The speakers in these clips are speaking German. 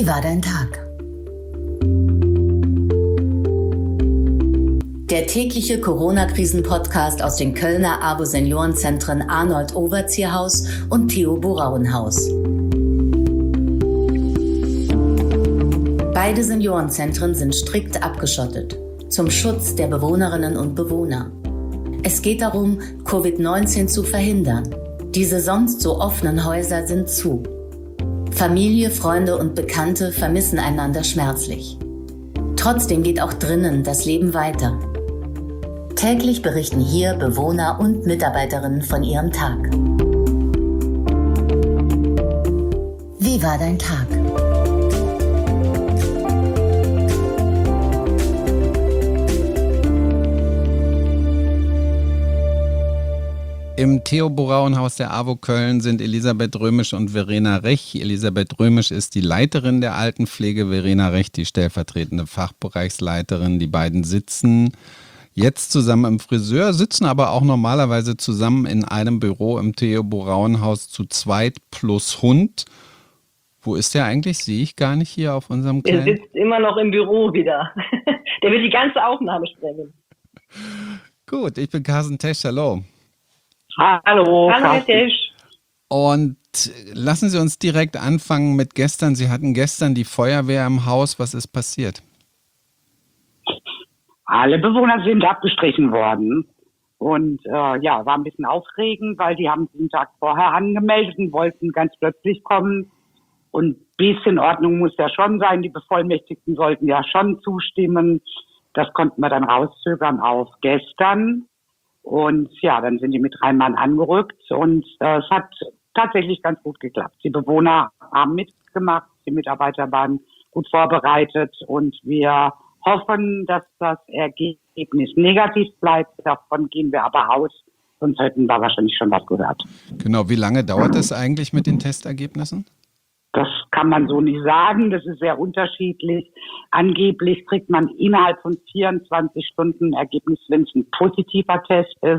Wie war dein Tag? Der tägliche Corona-Krisen-Podcast aus den Kölner AWO-Seniorenzentren Arnold-Overzieher-Haus und Theo-Borauenhaus. Beide Seniorenzentren sind strikt abgeschottet, zum Schutz der Bewohnerinnen und Bewohner. Es geht darum, Covid-19 zu verhindern. Diese sonst so offenen Häuser sind zu. Familie, Freunde und Bekannte vermissen einander schmerzlich. Trotzdem geht auch drinnen das Leben weiter. Täglich berichten hier Bewohner und Mitarbeiterinnen von ihrem Tag. Wie war dein Tag? Im Theo-Borauenhaus der AWO Köln sind Elisabeth Römisch und Verena Rech. Elisabeth Römisch ist die Leiterin der Altenpflege, Verena Rech die stellvertretende Fachbereichsleiterin. Die beiden sitzen jetzt zusammen im Friseur, sitzen aber auch normalerweise zusammen in einem Büro im Theo-Borauenhaus zu zweit plus Hund. Wo ist der eigentlich? Sehe ich gar nicht hier auf unserem kleinen... Der sitzt immer noch im Büro wieder. Der will die ganze Aufnahme sprengen. Gut, ich bin Carsten Tesch, hallo. Hallo, Herr Tesch. Und lassen Sie uns direkt anfangen mit gestern. Sie hatten gestern die Feuerwehr im Haus. Was ist passiert? Alle Bewohner sind abgestrichen worden. Und war ein bisschen aufregend, weil die haben sich einen Tag vorher angemeldet und wollten ganz plötzlich kommen. Und ein bisschen Ordnung muss ja schon sein. Die Bevollmächtigten sollten ja schon zustimmen. Das konnten wir dann rauszögern auf gestern. Und ja, dann sind die mit 3 Mann angerückt und es hat tatsächlich ganz gut geklappt. Die Bewohner haben mitgemacht, die Mitarbeiter waren gut vorbereitet und wir hoffen, dass das Ergebnis negativ bleibt. Davon gehen wir aber aus, sonst hätten wir wahrscheinlich schon was gehört. Genau, wie lange dauert das eigentlich mit den Testergebnissen? Das kann man so nicht sagen, das ist sehr unterschiedlich. Angeblich kriegt man innerhalb von 24 Stunden ein Ergebnis, wenn es ein positiver Test ist.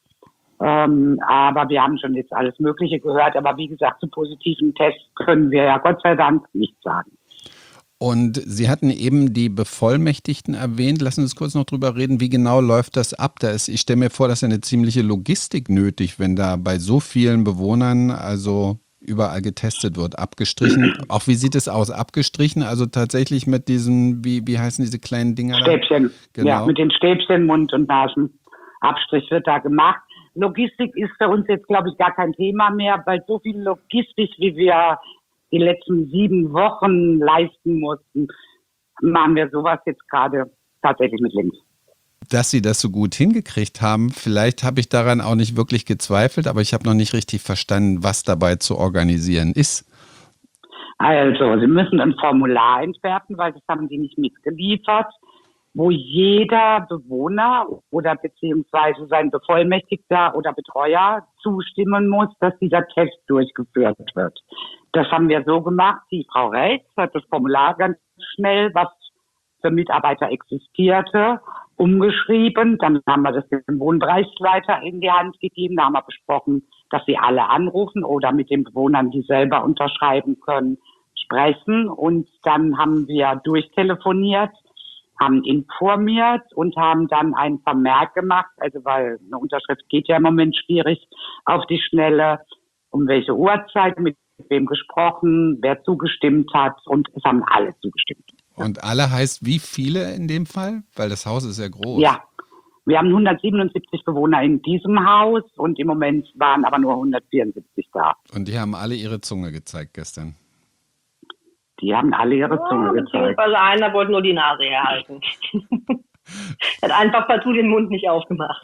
Aber wir haben schon jetzt alles Mögliche gehört. Aber wie gesagt, zu positiven Tests können wir ja Gott sei Dank nichts sagen. Und Sie hatten eben die Bevollmächtigten erwähnt. Lassen Sie uns kurz noch drüber reden, wie genau läuft das ab? Ich stelle mir vor, dass eine ziemliche Logistik nötig, wenn da bei so vielen Bewohnern also überall getestet wird, abgestrichen. Auch wie sieht es aus? Abgestrichen, also tatsächlich mit diesen, wie heißen diese kleinen Dinger? Stäbchen. Genau. Ja, mit den Stäbchen, Mund- und Nasenabstrich wird da gemacht. Logistik ist für uns jetzt, glaube ich, gar kein Thema mehr, weil so viel Logistik, wie wir die letzten 7 Wochen leisten mussten, machen wir sowas jetzt gerade tatsächlich mit links. Dass Sie das so gut hingekriegt haben, vielleicht habe ich daran auch nicht wirklich gezweifelt, aber ich habe noch nicht richtig verstanden, was dabei zu organisieren ist. Also, Sie müssen ein Formular entwerfen, weil das haben die nicht mitgeliefert, wo jeder Bewohner oder beziehungsweise sein Bevollmächtigter oder Betreuer zustimmen muss, dass dieser Test durchgeführt wird. Das haben wir so gemacht. Die Frau Reitz hat das Formular ganz schnell, was für Mitarbeiter existierte, umgeschrieben. Dann haben wir das dem Wohnbereichsleiter in die Hand gegeben. Da haben wir besprochen, dass sie alle anrufen oder mit den Bewohnern, die selber unterschreiben können, sprechen. Und dann haben wir durchtelefoniert, haben informiert und haben dann einen Vermerk gemacht, also weil eine Unterschrift geht ja im Moment schwierig auf die Schnelle, um welche Uhrzeit, mit wem gesprochen, wer zugestimmt hat, und es haben alle zugestimmt. Und alle heißt wie viele in dem Fall? Weil das Haus ist ja groß. Ja, wir haben 177 Bewohner in diesem Haus und im Moment waren aber nur 174 da. Und die haben alle ihre Zunge gezeigt gestern. Die haben alle ihre Zunge gezeigt. Also einer wollte nur die Nase herhalten. Hat einfach partout den Mund nicht aufgemacht.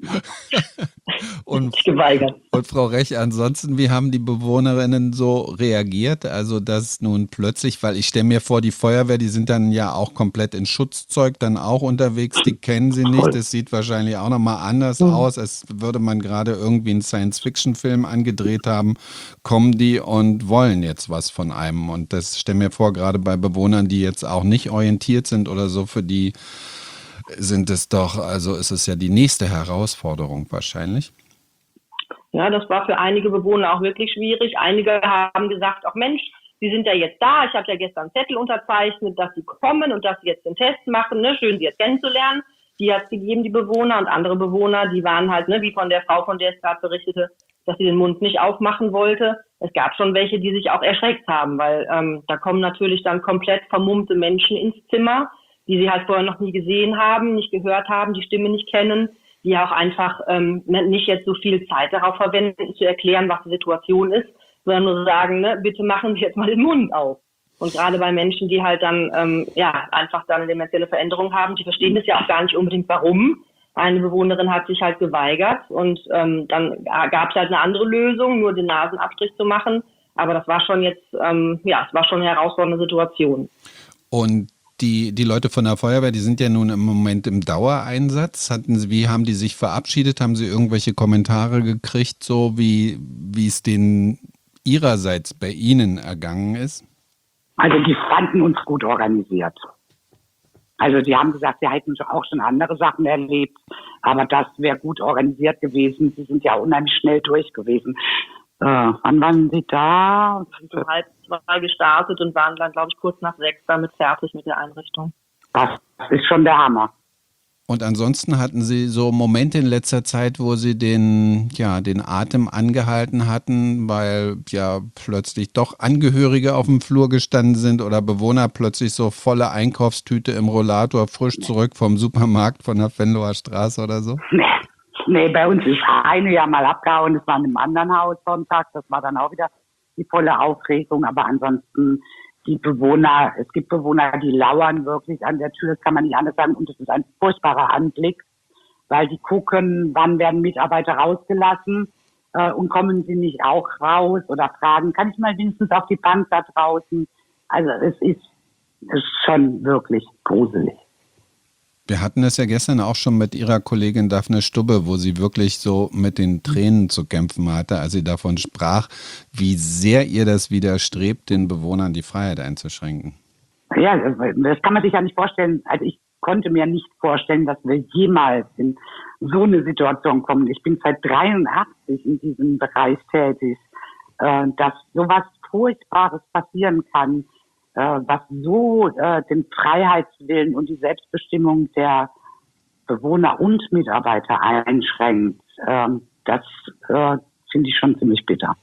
Und, geweigert. Und Frau Rech, ansonsten, wie haben die Bewohnerinnen so reagiert? Also das nun plötzlich, weil ich stelle mir vor, die Feuerwehr, die sind dann ja auch komplett in Schutzzeug dann auch unterwegs, die kennen sie nicht, das sieht wahrscheinlich auch nochmal anders aus, als würde man gerade irgendwie einen Science-Fiction-Film angedreht haben, kommen die und wollen jetzt was von einem. Und das stelle mir vor, gerade bei Bewohnern, die jetzt auch nicht orientiert sind oder so, für die sind es doch, also ist es ja die nächste Herausforderung wahrscheinlich. Ja, das war für einige Bewohner auch wirklich schwierig. Einige haben gesagt, ach Mensch, Sie sind ja jetzt da, ich habe ja gestern einen Zettel unterzeichnet, dass Sie kommen und dass Sie jetzt den Test machen, ne? Schön, Sie jetzt kennenzulernen. Die hat es gegeben, die Bewohner, und andere Bewohner, die waren halt, ne, wie von der Frau, von der ich gerade berichtete, dass sie den Mund nicht aufmachen wollte. Es gab schon welche, die sich auch erschreckt haben, weil da kommen natürlich dann komplett vermummte Menschen ins Zimmer, die sie halt vorher noch nie gesehen haben, nicht gehört haben, die Stimme nicht kennen, die auch einfach nicht jetzt so viel Zeit darauf verwenden, zu erklären, was die Situation ist, sondern nur sagen, ne, bitte machen Sie jetzt mal den Mund auf. Und gerade bei Menschen, die halt dann einfach dann eine demenzielle Veränderung haben, die verstehen das ja auch gar nicht unbedingt, warum. Eine Bewohnerin hat sich halt geweigert und dann gab es halt eine andere Lösung, nur den Nasenabstrich zu machen. Aber das war schon jetzt, es war schon eine herausfordernde Situation. Und die Leute von der Feuerwehr, die sind ja nun im Moment im Dauereinsatz. Wie haben die sich verabschiedet? Haben sie irgendwelche Kommentare gekriegt, so wie es denen ihrerseits bei Ihnen ergangen ist? Also die fanden uns gut organisiert. Also die haben gesagt, sie hätten auch schon andere Sachen erlebt, aber das wäre gut organisiert gewesen. Sie sind ja unheimlich schnell durch gewesen. Wann waren Sie da? 1:30 gestartet und waren dann, glaube ich, kurz nach 6 damit fertig mit der Einrichtung. Das ist schon der Hammer. Und ansonsten hatten Sie so Momente in letzter Zeit, wo Sie den Atem angehalten hatten, weil ja plötzlich doch Angehörige auf dem Flur gestanden sind oder Bewohner plötzlich so volle Einkaufstüte im Rollator frisch zurück vom Supermarkt von der Venloer Straße oder so? Nee, bei uns ist eine ja mal abgehauen, das war in einem anderen Haus Sonntag, das war dann auch wieder die volle Aufregung, aber ansonsten die Bewohner, es gibt Bewohner, die lauern wirklich an der Tür, das kann man nicht anders sagen, und es ist ein furchtbarer Anblick, weil die gucken, wann werden Mitarbeiter rausgelassen und kommen sie nicht auch raus oder fragen, kann ich mal wenigstens auf die Bank da draußen? Also es ist schon wirklich gruselig. Wir hatten es ja gestern auch schon mit Ihrer Kollegin Daphne Stubbe, wo sie wirklich so mit den Tränen zu kämpfen hatte, als sie davon sprach, wie sehr ihr das widerstrebt, den Bewohnern die Freiheit einzuschränken. Ja, das kann man sich ja nicht vorstellen. Also ich konnte mir nicht vorstellen, dass wir jemals in so eine Situation kommen. Ich bin seit 83 in diesem Bereich tätig, dass sowas Furchtbares passieren kann, was so den Freiheitswillen und die Selbstbestimmung der Bewohner und Mitarbeiter einschränkt. Das finde ich schon ziemlich bitter.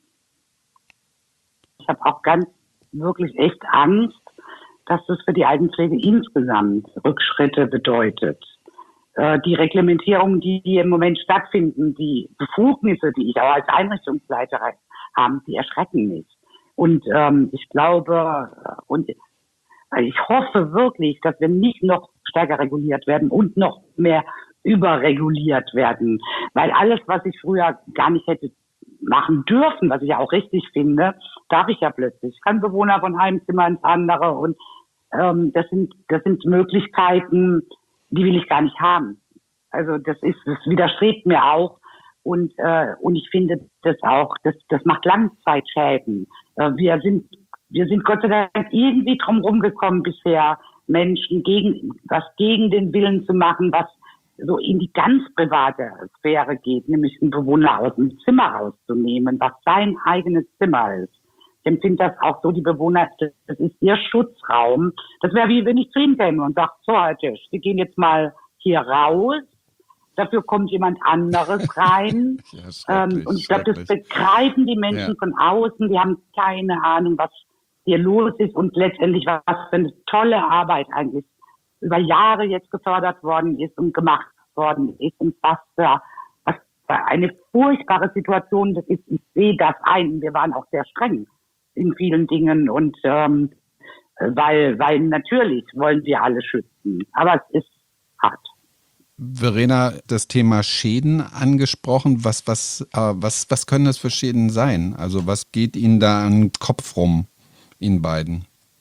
Ich habe auch wirklich echt Angst, dass das für die Altenpflege insgesamt Rückschritte bedeutet. Die Reglementierungen, die im Moment stattfinden, die Befugnisse, die ich auch als Einrichtungsleiter habe, die erschrecken mich. Und ich glaube und ich hoffe wirklich, dass wir nicht noch stärker reguliert werden und noch mehr überreguliert werden. Weil alles, was ich früher gar nicht hätte machen dürfen, was ich ja auch richtig finde, darf ich ja plötzlich. Ich kann Bewohner von einem Zimmer ins andere und das sind Möglichkeiten, die will ich gar nicht haben. Also das widerstrebt mir auch. Und ich finde das auch, das macht Langzeitschäden. Wir sind Gott sei Dank irgendwie drum rumgekommen bisher, Menschen gegen den Willen zu machen, was so in die ganz private Sphäre geht, nämlich einen Bewohner aus dem Zimmer rauszunehmen, was sein eigenes Zimmer ist. Ich empfinde das auch so, die Bewohner, das ist ihr Schutzraum. Das wäre wie wenn ich zu ihm käme und sage, so Herr Tisch, wir gehen jetzt mal hier raus. Dafür kommt jemand anderes rein. Ja, und ich glaube, das begreifen die Menschen von außen. Die haben keine Ahnung, was hier los ist und letztendlich was für eine tolle Arbeit eigentlich über Jahre jetzt gefördert worden ist und gemacht worden ist. Und was für eine furchtbare Situation das ist. Ich sehe das ein. Wir waren auch sehr streng in vielen Dingen und weil natürlich wollen wir alle schützen. Aber es ist hart. Verena, das Thema Schäden angesprochen. Was können das für Schäden sein? Also was geht Ihnen da an den Kopf rum, Ihnen beiden?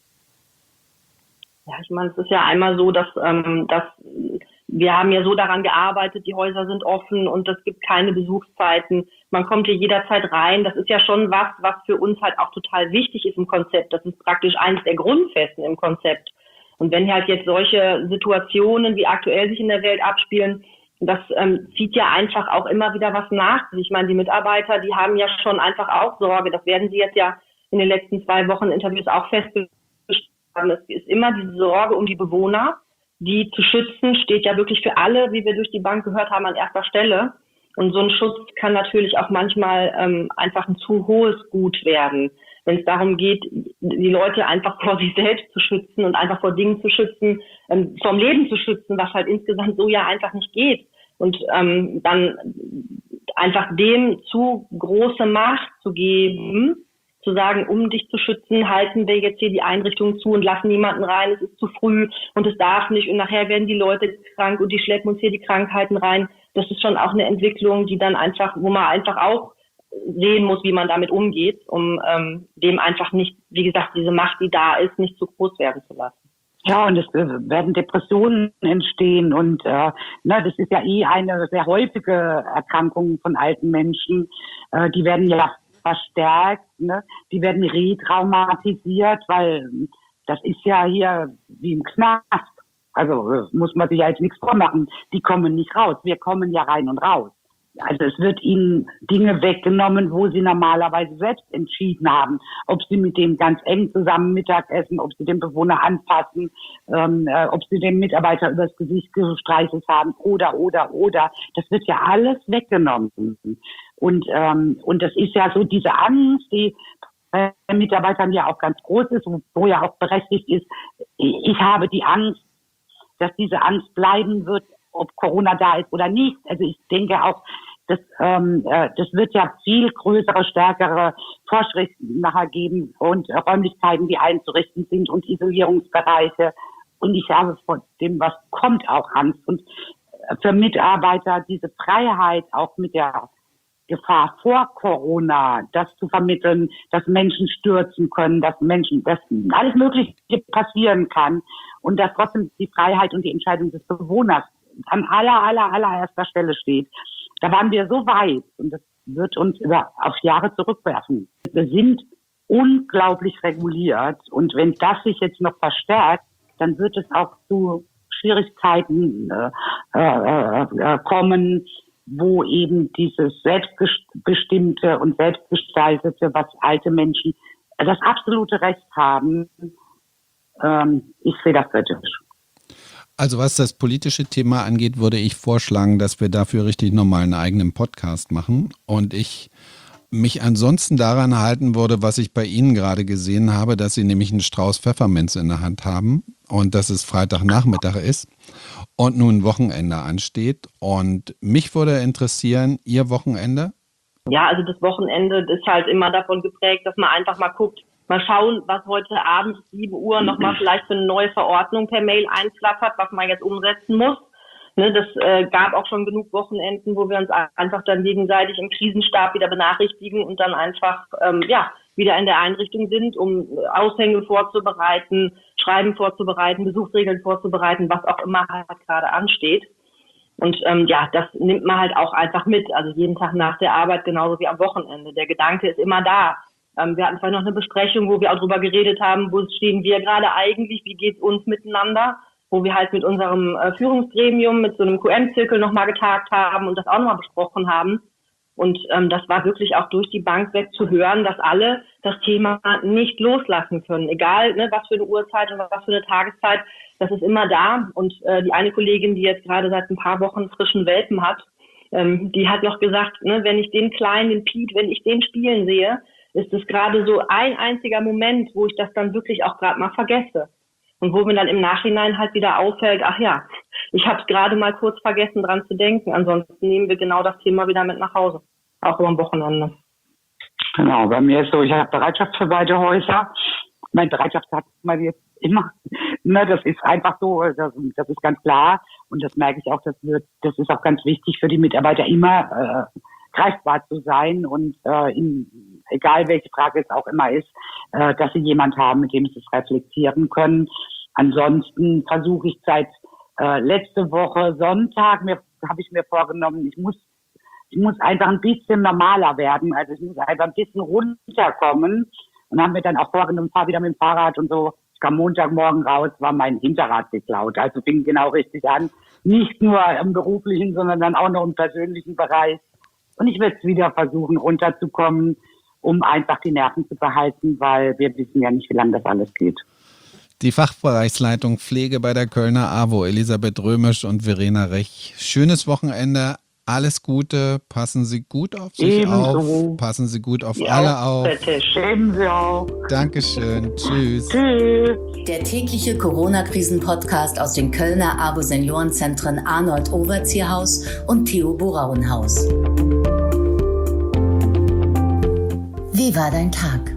Ja, ich meine, es ist ja einmal so, dass wir haben ja so daran gearbeitet, die Häuser sind offen und es gibt keine Besuchszeiten. Man kommt hier jederzeit rein. Das ist ja schon was für uns halt auch total wichtig ist im Konzept. Das ist praktisch eines der Grundfesten im Konzept. Und wenn halt jetzt solche Situationen wie aktuell sich in der Welt abspielen, das zieht ja einfach auch immer wieder was nach sich. Ich meine, die Mitarbeiter, die haben ja schon einfach auch Sorge. Das werden sie jetzt ja in den letzten 2 Wochen Interviews auch festgestellt haben. Es ist immer diese Sorge um die Bewohner, die zu schützen, steht ja wirklich für alle, wie wir durch die Bank gehört haben, an erster Stelle. Und so ein Schutz kann natürlich auch manchmal einfach ein zu hohes Gut werden, wenn es darum geht, die Leute einfach vor sich selbst zu schützen und einfach vor Dingen zu schützen, vom Leben zu schützen, was halt insgesamt so ja einfach nicht geht. Und dann einfach dem zu große Macht zu geben, zu sagen, um dich zu schützen, halten wir jetzt hier die Einrichtungen zu und lassen niemanden rein, es ist zu früh und es darf nicht und nachher werden die Leute krank und die schleppen uns hier die Krankheiten rein. Das ist schon auch eine Entwicklung, die dann einfach, wo man einfach auch sehen muss, wie man damit umgeht, um dem einfach nicht, wie gesagt, diese Macht, die da ist, nicht zu groß werden zu lassen. Ja, und es werden Depressionen entstehen und das ist ja eine sehr häufige Erkrankung von alten Menschen. Die werden ja verstärkt, ne? Die werden retraumatisiert, weil das ist ja hier wie im Knast. Also muss man sich ja jetzt nichts vormachen. Die kommen nicht raus. Wir kommen ja rein und raus. Also es wird ihnen Dinge weggenommen, wo sie normalerweise selbst entschieden haben. Ob sie mit dem ganz eng zusammen Mittag essen, ob sie den Bewohner anpassen, ob sie den Mitarbeiter übers Gesicht gestreichelt haben oder. Das wird ja alles weggenommen. Und das ist ja so diese Angst, die bei Mitarbeitern ja auch ganz groß ist, wo ja auch berechtigt ist. Ich habe die Angst, dass diese Angst bleiben wird, ob Corona da ist oder nicht. Also ich denke auch, das wird ja viel größere, stärkere Vorschriften nachher geben und Räumlichkeiten, die einzurichten sind und Isolierungsbereiche. Und ich habe vor dem, was kommt, auch Angst. Und für Mitarbeiter diese Freiheit auch mit der Gefahr vor Corona, das zu vermitteln, dass Menschen stürzen können, dass alles Mögliche passieren kann und dass trotzdem die Freiheit und die Entscheidung des Bewohners an allererster Stelle steht. Da waren wir so weit und das wird uns auf Jahre zurückwerfen. Wir sind unglaublich reguliert und wenn das sich jetzt noch verstärkt, dann wird es auch zu Schwierigkeiten kommen, wo eben dieses Selbstbestimmte und Selbstgestaltete, was alte Menschen das absolute Recht haben, ich sehe das kritisch. Also was das politische Thema angeht, würde ich vorschlagen, dass wir dafür richtig nochmal einen eigenen Podcast machen und ich mich ansonsten daran halten würde, was ich bei Ihnen gerade gesehen habe, dass Sie nämlich einen Strauß Pfefferminz in der Hand haben und dass es Freitagnachmittag ist und nun Wochenende ansteht. Und mich würde interessieren, Ihr Wochenende? Ja, also das Wochenende ist halt immer davon geprägt, dass man einfach mal guckt, mal schauen, was heute Abend 7 Uhr nochmal vielleicht für eine neue Verordnung per Mail einflattert, was man jetzt umsetzen muss. Ne, das gab auch schon genug Wochenenden, wo wir uns einfach dann gegenseitig im Krisenstab wieder benachrichtigen und dann einfach wieder in der Einrichtung sind, um Aushänge vorzubereiten, Schreiben vorzubereiten, Besuchsregeln vorzubereiten, was auch immer halt gerade ansteht. Und das nimmt man halt auch einfach mit, also jeden Tag nach der Arbeit genauso wie am Wochenende. Der Gedanke ist immer da. Wir hatten vorhin noch eine Besprechung, wo wir auch drüber geredet haben, wo stehen wir gerade eigentlich, wie geht's uns miteinander, wo wir halt mit unserem Führungsgremium, mit so einem QM-Zirkel nochmal getagt haben und das auch nochmal besprochen haben. Und das war wirklich auch durch die Bank weg zu hören, dass alle das Thema nicht loslassen können. Egal, ne, was für eine Uhrzeit und was für eine Tageszeit, das ist immer da. Und die eine Kollegin, die jetzt gerade seit ein paar Wochen frischen Welpen hat, die hat noch gesagt, ne, wenn ich den Kleinen, den Piet, wenn ich den spielen sehe, ist es gerade so ein einziger Moment, wo ich das dann wirklich auch gerade mal vergesse. Und wo mir dann im Nachhinein halt wieder auffällt, ach ja, ich habe es gerade mal kurz vergessen, dran zu denken. Ansonsten nehmen wir genau das Thema wieder mit nach Hause, auch am Wochenende. Genau, bei mir ist so, ich habe Bereitschaft für beide Häuser. Mein Bereitschaftstag mal jetzt immer, ne, das ist einfach so, das ist ganz klar. Und das merke ich auch, das ist auch ganz wichtig für die Mitarbeiter immer greifbar zu sein und egal welche Frage es auch immer ist, dass sie jemand haben, mit dem sie es reflektieren können. Ansonsten versuche ich seit letzte Woche Sonntag, habe ich mir vorgenommen, ich muss einfach ein bisschen normaler werden, also ich muss einfach ein bisschen runterkommen und haben mir dann auch vorgenommen, fahr wieder mit dem Fahrrad und so. Ich kam Montagmorgen raus, war mein Hinterrad geklaut, also fing genau richtig an, nicht nur im beruflichen, sondern dann auch noch im persönlichen Bereich. Und ich werde es wieder versuchen, runterzukommen um einfach die Nerven zu behalten, weil wir wissen ja nicht, wie lange das alles geht. Die Fachbereichsleitung Pflege bei der Kölner AWO, Elisabeth Römisch und Verena Rech. Schönes Wochenende, alles Gute, passen Sie gut auf sich Ebenso. auf, passen Sie gut auf alle auf. Ebenso auch. Dankeschön, tschüss. Tschüss. Der tägliche Corona-Krisen-Podcast aus den Kölner AWO-Seniorenzentren Arnold-Overzierhaus und Theo Borauenhaus. Wie war dein Tag?